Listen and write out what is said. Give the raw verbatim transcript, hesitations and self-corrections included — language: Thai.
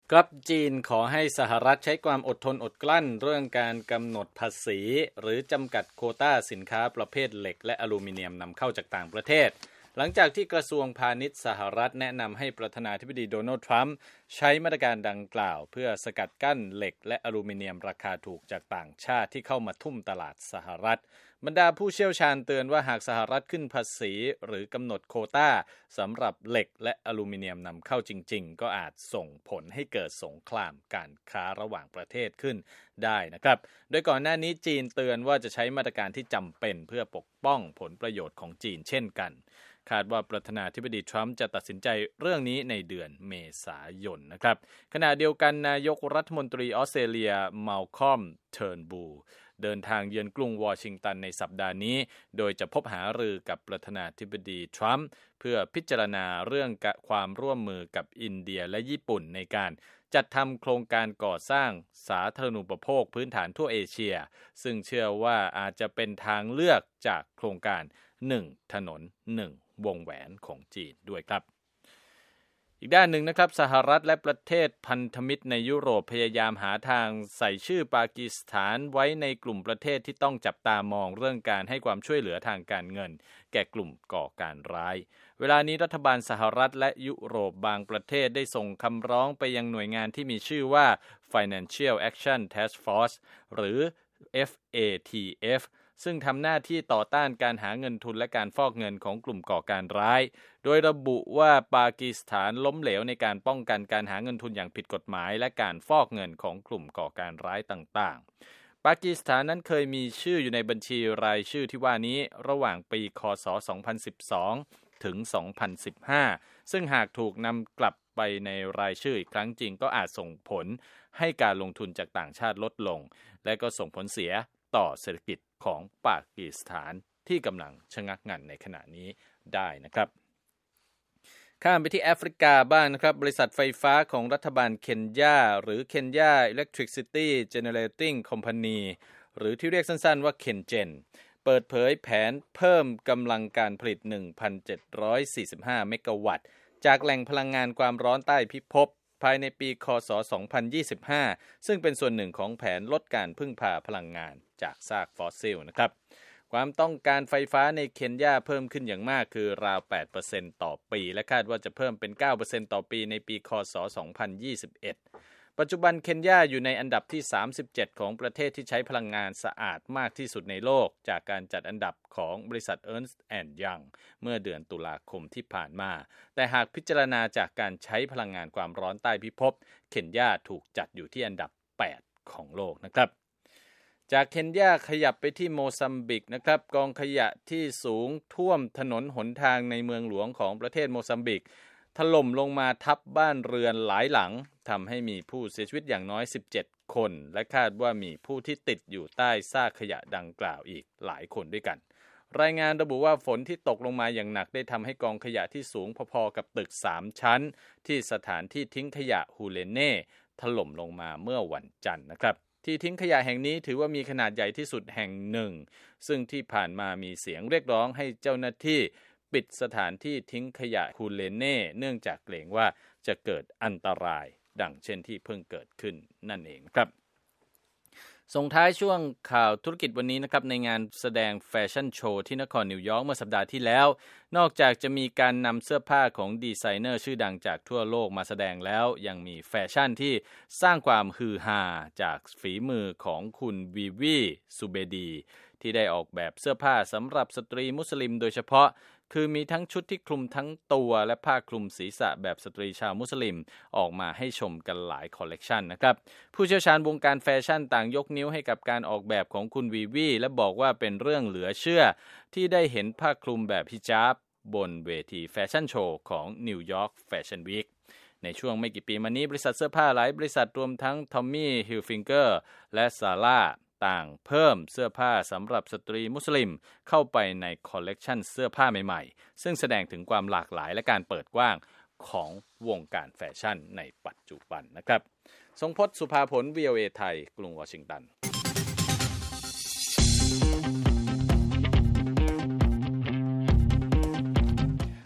ครับจีนขอให้สหรัฐใช้ความอดทนอดกลั้นเรื่องการกำหนดภาษีหรือจำกัดโควต้าสินค้าประเภทเหล็กและอลูมิเนียมนำเข้าจากต่างประเทศหลังจากที่กระทรวงพาณิชย์สหรัฐแนะนำให้ประธานาธิบดีโดนัลด์ทรัมป์ใช้มาตรการดังกล่าวเพื่อสกัดกั้นเหล็กและอลูมิเนียมราคาถูกจากต่างชาติที่เข้ามาทุ่มตลาดสหรัฐบรรดาผู้เชี่ยวชาญเตือนว่าหากสหรัฐขึ้นภาษีหรือกำหนดโควต้าสำหรับเหล็กและอลูมิเนียมนำเข้าจริงๆก็อาจส่งผลให้เกิดสงครามการค้าระหว่างประเทศขึ้นได้นะครับโดยก่อนหน้านี้จีนเตือนว่าจะใช้มาตรการที่จำเป็นเพื่อปกป้องผลประโยชน์ของจีนเช่นกันคาดว่าประธานาธิบดีทรัมป์จะตัดสินใจเรื่องนี้ในเดือนเมษายนนะครับขณะเดียวกันนายกรัฐมนตรีออสเตรเลียมัลคอมเทิร์นบูลเดินทางเยือนกรุงวอชิงตันในสัปดาห์นี้โดยจะพบหารือกับประธานาธิบดีทรัมป์เพื่อพิจารณาเรื่องความร่วมมือกับอินเดียและญี่ปุ่นในการจัดทำโครงการก่อสร้างสาธารณูปโภคพื้นฐานทั่วเอเชียซึ่งเชื่อว่าอาจจะเป็นทางเลือกจากโครงการหนึ่งถนนหนึ่งวงแหวนของจีนด้วยครับอีกด้านหนึ่งนะครับสหรัฐและประเทศพันธมิตรในยุโรปพยายามหาทางใส่ชื่อปากีสถานไว้ในกลุ่มประเทศที่ต้องจับตามองเรื่องการให้ความช่วยเหลือทางการเงินแก่กลุ่มก่อการร้ายเวลานี้รัฐบาลสหรัฐและยุโรปบางประเทศได้ส่งคำร้องไปยังหน่วยงานที่มีชื่อว่า Financial Action Task Force หรือ เอฟ เอ ที เอฟซึ่งทำหน้าที่ต่อต้านการหาเงินทุนและการฟอกเงินของกลุ่มก่อการร้ายโดยระบุว่าปากีสถานล้มเหลวในการป้องกันการหาเงินทุนอย่างผิดกฎหมายและการฟอกเงินของกลุ่มก่อการร้ายต่างๆปากีสถานนั้นเคยมีชื่ออยู่ในบัญชีรายชื่อที่ว่านี้ระหว่างปีค.ศ. สองพันสิบสองถึงสองพันสิบห้าซึ่งหากถูกนำกลับไปในรายชื่ออีกครั้งจริงก็อาจส่งผลให้การลงทุนจากต่างชาติลดลงและก็ส่งผลเสียต่อเศรษฐกิจของปากีสถานที่กำลังชะงักงันในขณะนี้ได้นะครับข้ามไปที่แอฟริกาบ้างนะครับบริษัทไฟฟ้าของรัฐบาลเคนยาหรือ Kenya Electricity Generating Company หรือที่เรียกสั้นๆว่า เค อี เอ็น จี อี เอ็น เปิดเผยแผนเพิ่มกำลังการผลิต หนึ่งพันเจ็ดร้อยสี่สิบห้า เมกะวัตต์จากแหล่งพลังงานความร้อนใต้พิภพภายในปีค.ศ. สองพันยี่สิบห้าซึ่งเป็นส่วนหนึ่งของแผนลดการพึ่งพาพลังงานจากซากฟอสซิลนะครับความต้องการไฟฟ้าในเคนยาเพิ่มขึ้นอย่างมากคือราว แปดเปอร์เซ็นต์ ต่อปีและคาดว่าจะเพิ่มเป็น เก้าเปอร์เซ็นต์ ต่อปีในปีค.ศ. สองพันยี่สิบเอ็ดปัจจุบันเคนยาอยู่ในอันดับที่สามสิบเจ็ดของประเทศที่ใช้พลังงานสะอาดมากที่สุดในโลกจากการจัดอันดับของบริษัท Ernst แอนด์ Young เมื่อเดือนตุลาคมที่ผ่านมาแต่หากพิจารณาจากการใช้พลังงานความร้อนใต้พิภพเคนยาถูกจัดอยู่ที่อันดับแปดของโลกนะครับจากเคนยาขยับไปที่โมซัมบิกนะครับกองขยะที่สูงท่วมถนนหนทางในเมืองหลวงของประเทศโมซัมบิกถล่มลงมาทับบ้านเรือนหลายหลังทำให้มีผู้เสียชีวิตอย่างน้อยสิบเจ็ดคนและคาดว่ามีผู้ที่ติดอยู่ใต้ซากขยะดังกล่าวอีกหลายคนด้วยกันรายงานระบุว่าฝนที่ตกลงมาอย่างหนักได้ทำให้กองขยะที่สูงพอๆกับตึกสามชั้นที่สถานที่ทิ้งขยะฮูเลเน่ถล่มลงมาเมื่อวันจันทร์นะครับที่ทิ้งขยะแห่งนี้ถือว่ามีขนาดใหญ่ที่สุดแห่งหนึ่งซึ่งที่ผ่านมามีเสียงเรียกร้องให้เจ้าหน้าที่ปิดสถานที่ทิ้งขยะฮูเลเน่เนื่องจากเกรงว่าจะเกิดอันตรายดังเช่นที่เพิ่งเกิดขึ้นนั่นเองครับส่งท้ายช่วงข่าวธุรกิจวันนี้นะครับในงานแสดงแฟชั่นโชว์ที่นครนิวยอร์กเมื่อสัปดาห์ที่แล้วนอกจากจะมีการนำเสื้อผ้าของดีไซเนอร์ชื่อดังจากทั่วโลกมาแสดงแล้วยังมีแฟชั่นที่สร้างความฮือฮาจากฝีมือของคุณวีวีซูเบดีที่ได้ออกแบบเสื้อผ้าสำหรับสตรีมุสลิมโดยเฉพาะคือมีทั้งชุดที่คลุมทั้งตัวและผ้าคลุมศีรษะแบบสตรีชาวมุสลิมออกมาให้ชมกันหลายคอลเลกชันนะครับผู้เชี่ยวชาญวงการแฟชั่นต่างยกนิ้วให้กับการออกแบบของคุณวีวีและบอกว่าเป็นเรื่องเหลือเชื่อที่ได้เห็นผ้าคลุมแบบฮิญาบบนเวทีแฟชั่นโชว์ของนิวยอร์กแฟชั่นวีคในช่วงไม่กี่ปีมานี้บริษัทเสื้อผ้าหลายบริษัทรวมทั้งทอมมี่ฮิลฟิงเกอร์และซาร่าต่างเพิ่มเสื้อผ้าสำหรับสตรีมุสลิมเข้าไปในคอลเลกชันเสื้อผ้าใหม่ๆซึ่งแสดงถึงความหลากหลายและการเปิดกว้างของวงการแฟชั่นในปัจจุบันนะครับทรงพจน์ สุภาผล วี โอ เอ ไทยกรุงวอชิงตัน